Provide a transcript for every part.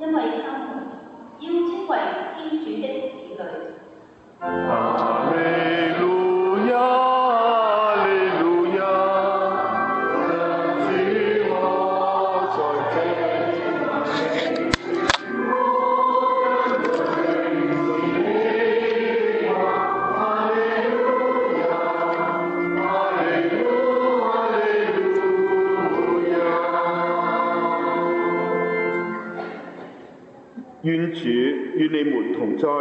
因為他們要稱為天主的子女。 哈利路亞，哈利路亞，主我在這裏。願主與你們同在。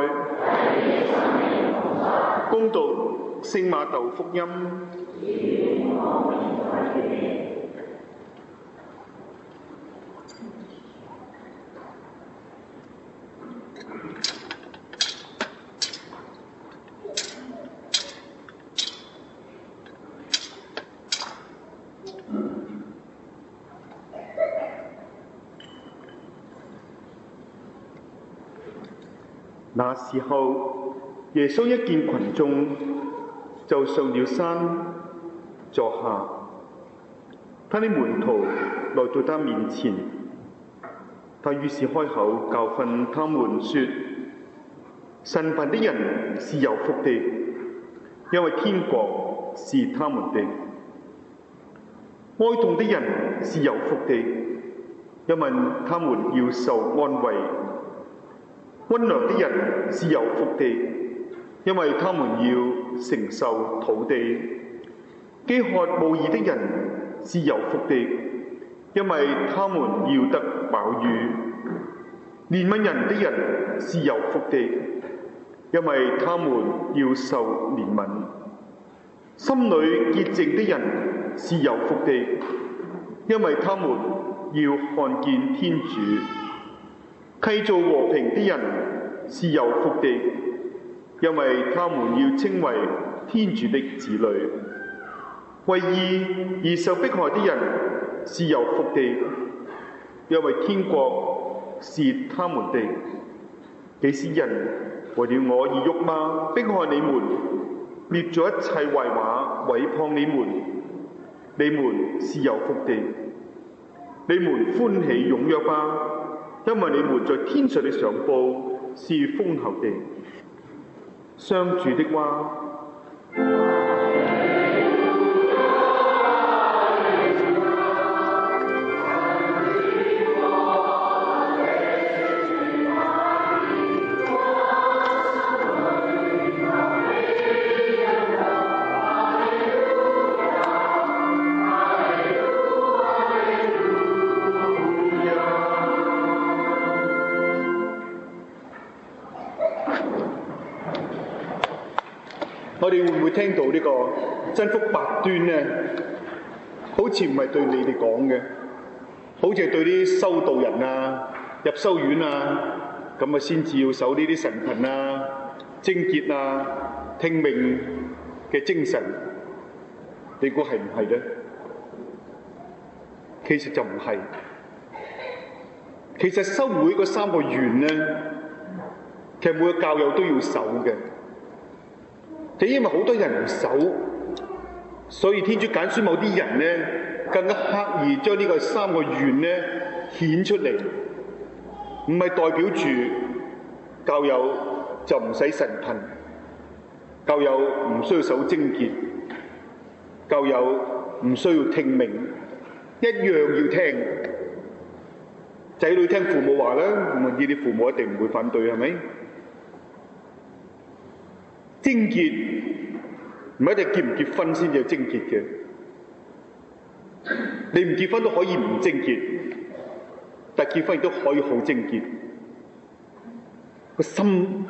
恭讀聖馬竇福音。那時候，耶穌一見群眾，就上了山坐下。他的門徒來到他面前，他於是開口教訓他們說：神貧的人是有福的，因為天國是他們的；哀痛的人是有福的，因為他們要受安慰；溫良的人是有福的，因為他們要承受土地；飢渴慕義的人是有福的，因為他們要得飽飫；憐憫人的人是有福的，因為他們要受憐憫；心裏潔淨的人是有福的，因為他們要看見天主；締造和平的人是有福的，因為他們要稱為天主的子女；為義而受迫害的人是有福的，因為天國是他們的。幾使人為了我而辱罵、迫害你們，滅咗一切壞話，毀謗你們，你們是有福的。你們歡喜踴躍吧，因為你們在天上的賞報是豐厚的。上主的話。我哋會唔會聽到呢個真福八端呢？好似唔係對你哋講嘅，好似係對啲修道人啊、入修院啊，咁啊先至要守呢啲神貧啊、貞潔啊、聽命嘅精神。你估係唔係咧？其實就唔係。其實修會嗰3個願咧，其實每個教友都要守嘅。就因為好多人唔守，所以天主揀選某啲人咧，更加刻意將呢個3個願咧顯出嚟，唔係代表住教友就唔使神貧，教友唔需要守貞潔，教友唔需要聽命，一樣要聽。仔女聽父母話啦，咁啊呢啲父母一定唔會反對，係咪？貞潔唔一定結唔結婚先至有貞潔嘅，你唔結婚都可以唔貞潔，但結婚亦都可以好貞潔。個心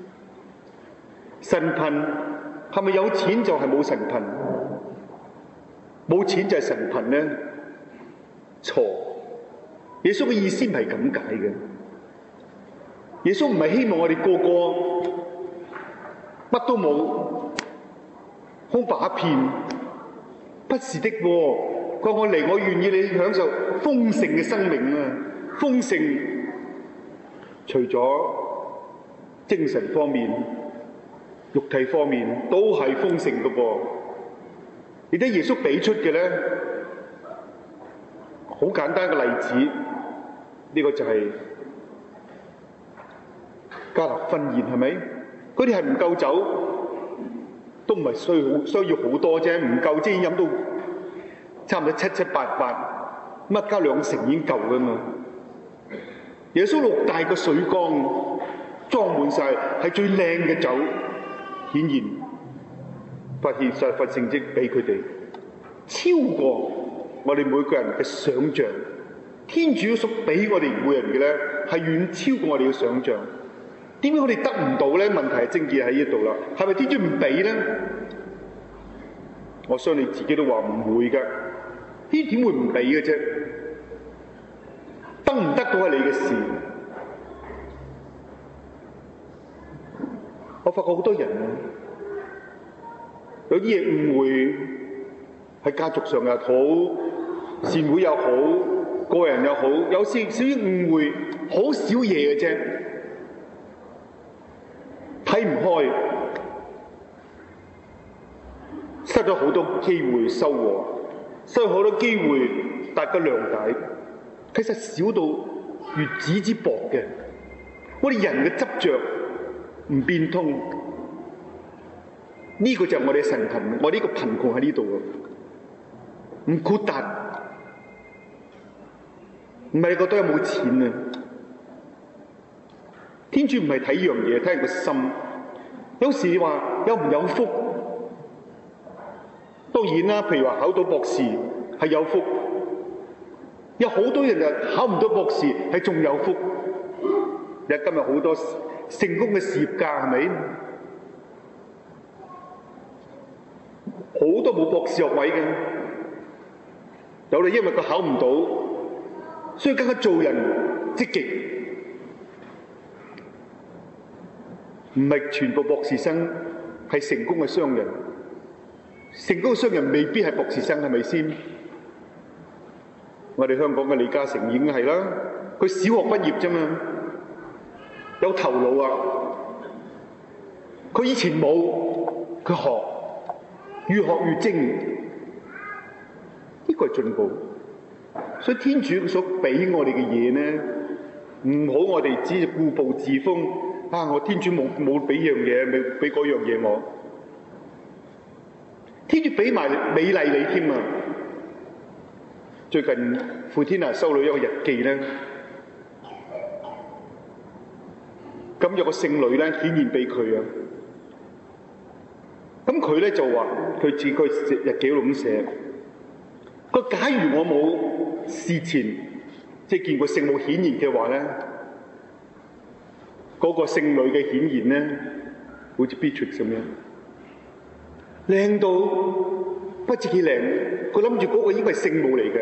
神貧係咪有錢就係冇神貧？冇錢就係神貧呢？錯！耶穌嘅意思唔係咁解嘅。耶穌唔係希望我哋個個乜都冇，空白一片。不是的喎，佢話我嚟，我願意你享受豐盛嘅生命啊！豐盛，除咗精神方面、肉體方面都係豐盛嘅噃。而且耶穌俾出嘅咧，好簡單嘅例子，呢個就係加納婚宴係咪？嗰啲係唔夠酒，都唔係需要好多啫，唔夠即係飲到差唔多七七八八，乜加兩成已經夠噶嘛。耶穌6大個水缸裝滿晒，係最靚嘅酒，顯然發成績俾佢哋，超過我哋每個人嘅想像。天主所俾我哋每人嘅咧，係遠超過我哋嘅想像。點解我哋得唔到咧？問題係症結喺呢度啦。係咪天主唔俾咧？我相信你自己都話唔會㗎。天主點會唔俾嘅啫？得唔得到係你嘅事。我發覺好多人啊，有啲嘢誤會，喺家族上又好，善會又好，個人又好，有少少誤會，好少嘢嘅啫，睇唔開，失咗好多機會收穫，失咗好多機會大家諒解，其實少到如紙之薄嘅。我哋人嘅執着唔變通，呢個就係我哋嘅神貧，我呢個貧窮喺呢度啊，唔豁達。唔係你覺得有冇錢啊？天主唔係睇樣嘢，睇人個心。有時你話有唔有福？當然啦，譬如話考到博士係有福，有好多人就考唔到博士係仲有福。你今日好多成功嘅事業家係咪？好多冇博士學位嘅，有你因為佢考唔到。所以更加做人積極，唔係全部博士生係成功嘅商人，成功嘅商人未必係博士生，係咪先？我哋香港嘅李嘉誠已經係啦，佢小學畢業啫嘛，有頭腦啊！佢以前冇，佢學，越學越精，呢個係進步。所以天主所俾我哋嘅嘢咧，唔好我哋只固步自封啊！我天主冇俾樣嘢，未俾嗰樣嘢我。天主俾埋美麗你添啊！最近傅天娜收到一個日記咧，咁有個聖女咧顯現俾佢啊。咁佢咧就話佢自己日記度咁寫，佢假如我冇事前即係見過聖母顯現嘅話咧，嗰個聖女嘅顯現咧，好似 Beatrix 咁樣，靚到不知幾靚。佢諗住嗰個應該係聖母嚟嘅。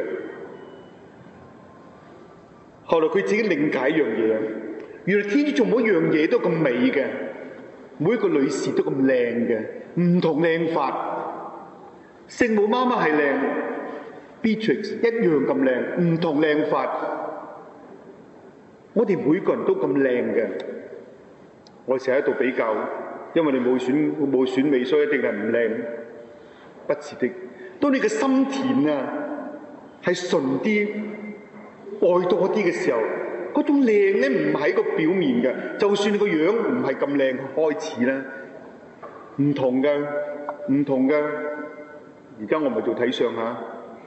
後來佢自己理解一樣嘢，原來天主做每一樣嘢都咁美嘅，每一個女士都咁靚嘅，唔同靚法。聖母媽媽係靚，Beatrix 一樣咁靚，唔同靚法。我哋每個人都咁靚嘅，我成日喺度比較，因為你冇選美，所以一定係唔靚，不是的。當你嘅心田啊係純啲、愛多啲嘅時候，嗰種靚咧唔係個表面嘅，就算你個樣唔係咁靚開始啦，唔同嘅，唔同嘅。而家我咪做睇相嚇，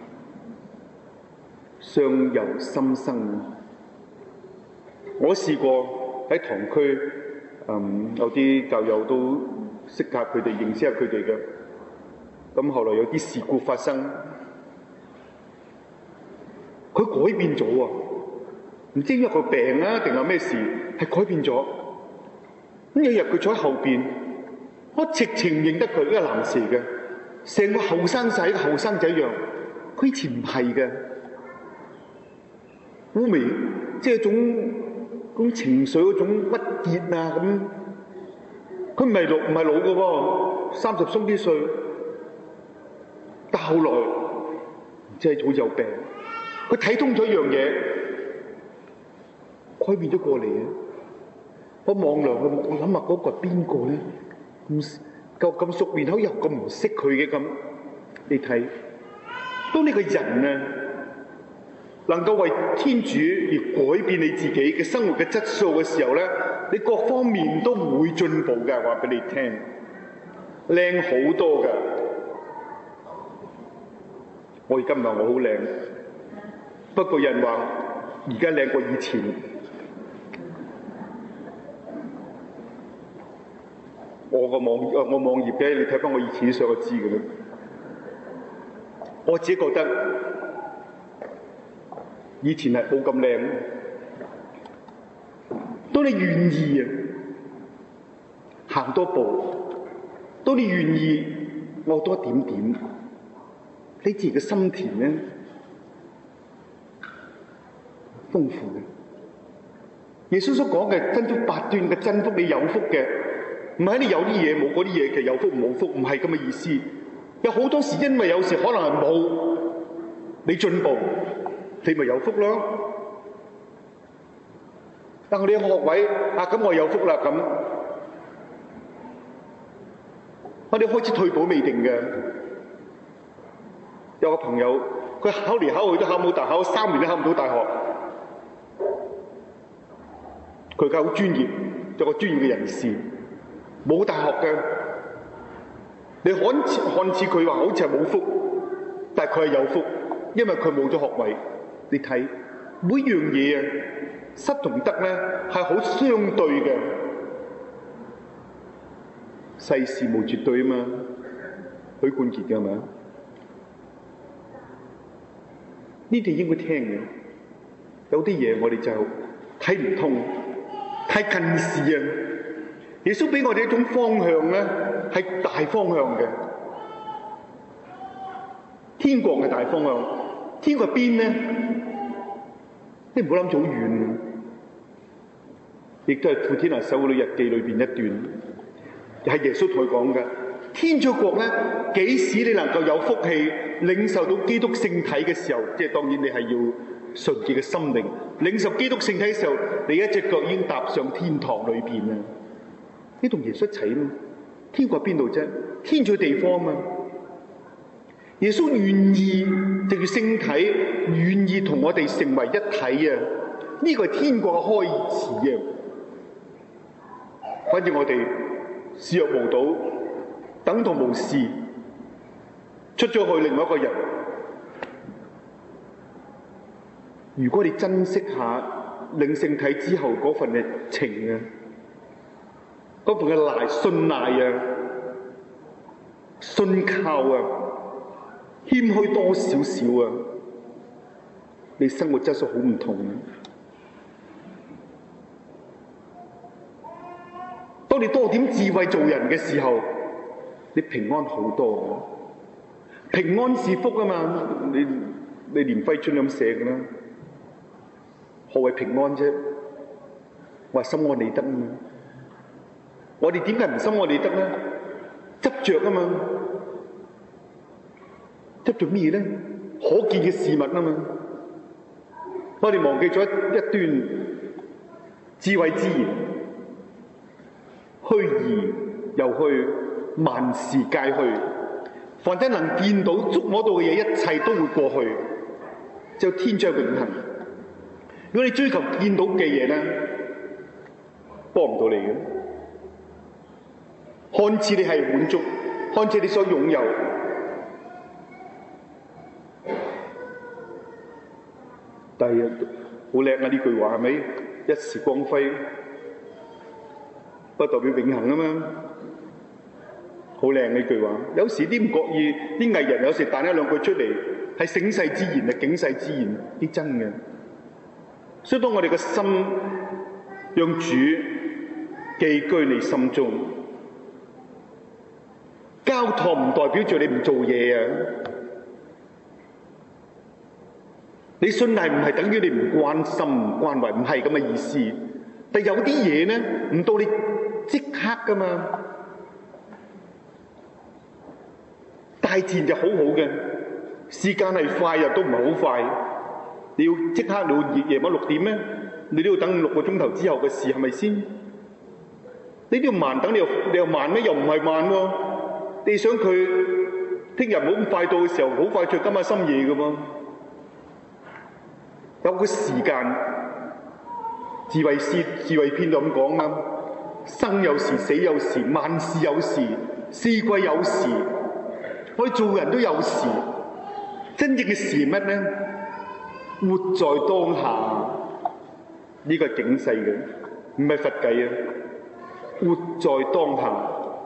相由心生。我試過喺堂區，有啲教友都識下佢哋，認識下佢哋嘅。咁後來有啲事故發生，佢改變咗啊！唔知因為佢病啊，定係咩事，係改變咗。咁有日佢坐喺後邊，我直情認得佢，呢個男士嘅，成個後生仔，後生仔一樣。佢以前唔係嘅，烏眉，即係嗰種情緒嗰種鬱結啊咁。佢唔係老嘅喎，30鬆啲歲。但後來即係好似有病，佢睇通咗一樣嘢，改變咗過嚟嘅。我望落去，我諗下嗰個係邊個咧？咁熟面口又咁唔識佢嘅咁，你睇，當你個人啊能夠為天主而改變你自己嘅生活嘅質素嘅時候咧， 你各方面都會進步嘅，話俾你聽，靚好多㗎。我而家唔係我好靚，不過有人話而家靚過以前。我網頁嘅，你睇翻我以前相就知嘅啦。我自己覺得以前係冇咁靚。當你願意行多步，當你願意愛多一點點，你自己嘅心田咧豐富嘅。耶穌所講嘅真福八端嘅真福，你有福嘅，唔係你有啲嘢冇嗰啲嘢嘅有福冇福，唔係咁嘅意思。有好多時因為有時可能係冇你進步，你咪有福咯。但係你有學位咁我有福啦咁，我哋開始退步未定嘅。有個朋友佢考嚟考去都考唔到大學，考3年都考唔到大學。佢而家好專業，有個專業嘅人士，冇大學嘅。你看似佢話好似係冇福，但係佢係有福，因為佢冇咗學位。你睇每樣嘢失同得咧係好相對嘅，世事無絕對啊嘛。許冠傑嘅係咪啊？呢啲應該聽嘅，有啲嘢我哋就睇唔通，太近視啊！耶穌俾我哋一種方向咧，係大方向嘅，天國嘅大方向。天國邊咧？你唔好諗住好遠，亦都係《傅天娜修女日記》裏邊一段，係耶穌同佢講嘅。天主國咧，幾時你能夠有福氣領受到基督聖體嘅時候，即係當然你係要純潔嘅心靈領受基督聖體嘅時候，你一隻腳已經踏上天堂裏邊啦。你同耶穌一齊嘛？天國喺邊度啫？天主嘅地方嘛。耶穌願意藉住聖體，願意同我哋成為一體啊！呢個係天國嘅開始啊！反正我哋視若無睹，等同無視，出咗去另外一個人。如果你珍惜下領聖體之後嗰份嘅情啊，嗰份嘅信賴啊、信靠啊、謙虛多少少啊，你生活質素好唔同啊！當你多點智慧做人嘅時候，你平安好多。平安是福啊嘛！你連揮春咁寫嘅啦。何謂平安啫？我係心安理得啊嘛！我哋點解唔心安理得咧？執着啊嘛！執着咩咧？可見嘅事物啊嘛！我哋忘記咗一端智慧之言，虛擬又虛，萬事皆虛。凡係能見到、觸摸到嘅嘢，一切都會過去，只有天將永恆。如果你追求見到嘅嘢咧，幫唔到你嘅。看似你係滿足，看似你所擁有，但係好叻啊！呢句話係咪？一時光輝，不代表永恆啊嘛！好靚呢句話。有時啲唔覺意，啲藝人有時彈一兩句出嚟，係醒世之言，係警世之言，啲真嘅。所以當我哋嘅心讓主寄居你心中，交託唔代表住你唔做嘢啊！你信賴唔係等於你唔關心、唔關懷，唔係咁嘅意思。但有啲嘢咧，唔到你即刻噶嘛。大自然就好好嘅，時間係快又都唔係好快。你要即刻，你要夜晚6點咩？你都要等6個鐘頭之後嘅事，係咪先？你都要慢等，你又慢咩？又唔係慢喎。你想佢聽日冇咁快到嘅時候，好快着今晚深夜嘅喎。有個時間， 智慧詩、智慧篇就咁講啦，生有時，死有時，萬事有時，四季有時，我哋做人都有時。真正嘅時乜呢？活在當下，呢個係警世嘅，唔係佛偈啊！活在當下，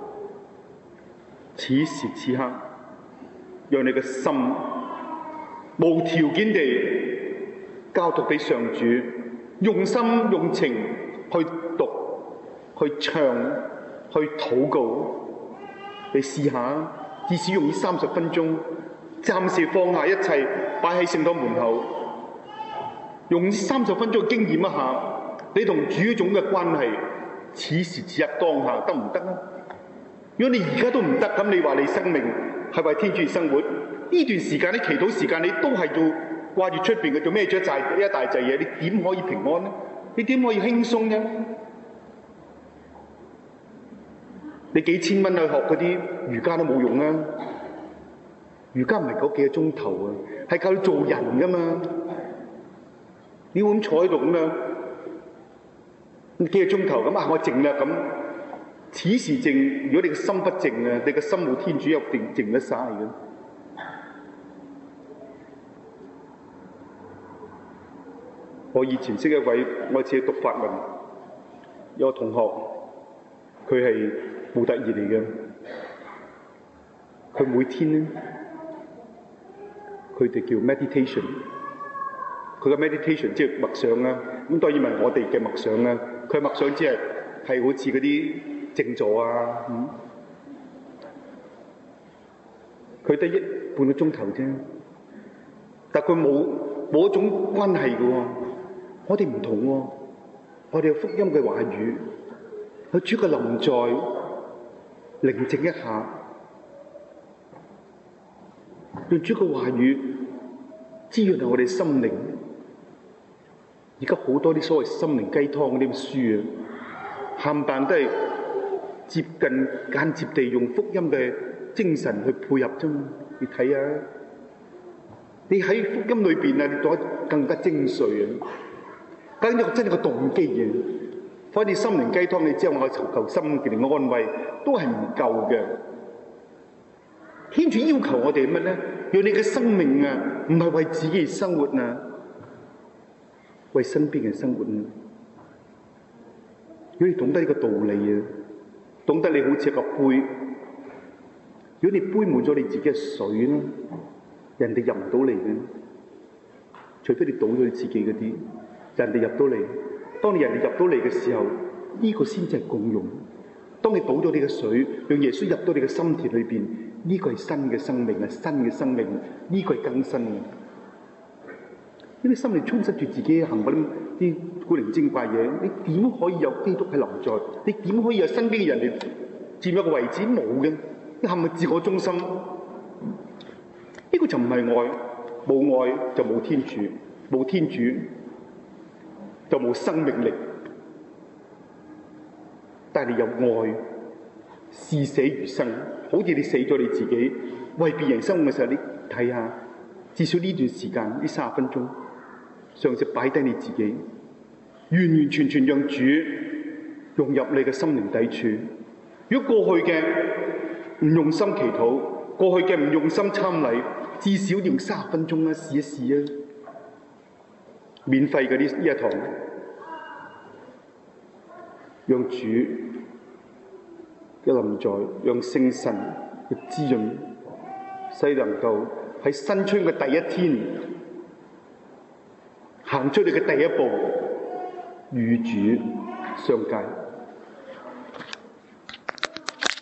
此時此刻，讓你嘅心無條件地交託俾上主，用心用情去讀、去唱、去禱告。你試下，至少用呢30分鐘，暫時放下一切，擺喺聖堂門口，用呢30分鐘經驗一下你同主嗰種嘅關係，此時此刻當下得唔得啊？如果你而家都唔得，咁你話你生命係為天主而生活？呢段時間啲祈禱時間，你都係要掛住出邊嘅，做咩咗一大紮嘢？你點可以平安呢？你點可以輕鬆呢？你幾千蚊去學嗰啲瑜伽都冇用啊！瑜伽唔係嗰幾個鐘頭啊，係靠你做人噶嘛。你會咁坐喺度咁樣幾個鐘頭咁啊？我靜啦咁，此時靜。如果你嘅心不靜啊，你嘅心冇天主一定靜得晒嘅。我以前識一位，我自己讀法文，有個同學，佢係模特兒嚟嘅，佢每天咧，佢哋叫 meditation， 佢嘅 meditation 即係默想啦。咁當然唔係我哋嘅默想啦，佢默想即係好似嗰啲靜坐啊，佢得半個鐘頭啫，但佢冇一種關係嘅喎。我哋唔同喎，我哋有福音嘅話語，有主嘅臨在，寧靜一下，用主嘅話語滋潤我哋心靈。而家好多啲所謂心靈雞湯嗰啲書啊，冚唪唥都係間接地用福音嘅精神去配合啫嘛。你睇下，你喺福音裏邊啊，你讀得更加精髓啊！真係個動機嘅，反正心靈雞湯你知道我求心靈嘅安慰都係唔夠嘅。天主要求我哋乜咧？讓你嘅生命啊，唔係為自己而生活啊，為身邊嘅生活啊。如果你懂得呢個道理啊，懂得你好似一個杯，如果你杯滿咗你自己嘅水咧，人哋入唔到嚟嘅，除非你倒咗你自己嗰啲。人哋入到嚟，當你人哋入到嚟嘅時候，呢個先至係共融。當你倒咗你嘅水，讓耶穌入到你嘅心田裏邊，呢個係新嘅生命啊！新嘅生命，呢個係更新嘅。因為心裏充塞住自己行嗰啲古靈精怪嘢，你點可以有基督喺臨在？你點可以有身邊嘅人哋佔一個位置？冇嘅，你係咪自我中心？呢個就唔係愛，冇愛就冇天主，冇天主就冇生命力。但係你有愛，視死如生，好似你死咗你自己，為別人生活嘅時候，你睇下，至少呢段時間呢30分鐘，嘗試擺低你自己，完完全全讓主融入你嘅心靈底處。如果過去嘅唔用心祈禱，過去嘅唔用心參禮，至少用30分鐘啦，試一試啊！免費嘅呢一堂，讓主嘅臨在，讓聖神嘅滋潤，使能夠喺新春嘅第一天行出你嘅第一步，與主相見。